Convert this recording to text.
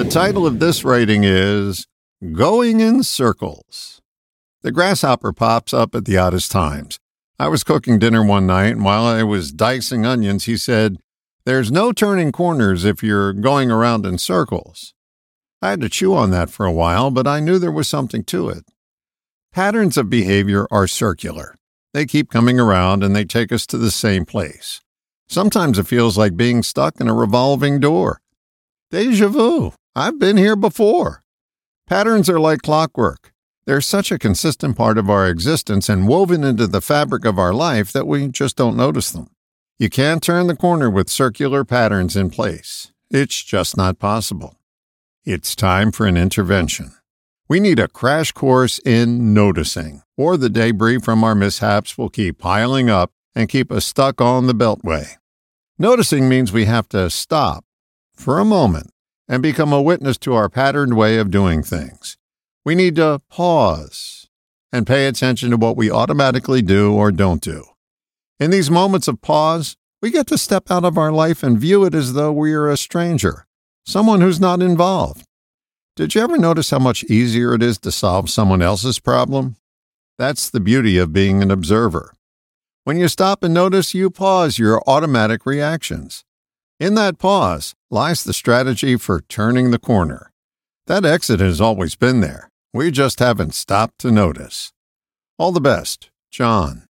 title of this writing is Going in Circles. The grasshopper pops up at the oddest times. I was cooking dinner one night, and while I was dicing onions, he said, "There's no turning corners if you're going around in circles." I had to chew on that for a while, but I knew there was something to it. Patterns of behavior are circular. They keep coming around, and they take us to the same place. Sometimes it feels like being stuck in a revolving door. Déjà vu. I've been here before. Patterns are like clockwork. They're such a consistent part of our existence and woven into the fabric of our life that we just don't notice them. You can't turn the corner with circular patterns in place. It's just not possible. It's time for an intervention. We need a crash course in noticing, or the debris from our mishaps will keep piling up and keep us stuck on the beltway. Noticing means we have to stop for a moment and become a witness to our patterned way of doing things. We need to pause and pay attention to what we automatically do or don't do. In these moments of pause, we get to step out of our life and view it as though we are a stranger, someone who's not involved. Did you ever notice how much easier it is to solve someone else's problem? That's the beauty of being an observer. When you stop and notice, you pause your automatic reactions. In that pause lies the strategy for turning the corner. That exit has always been there. We just haven't stopped to notice. All the best, John.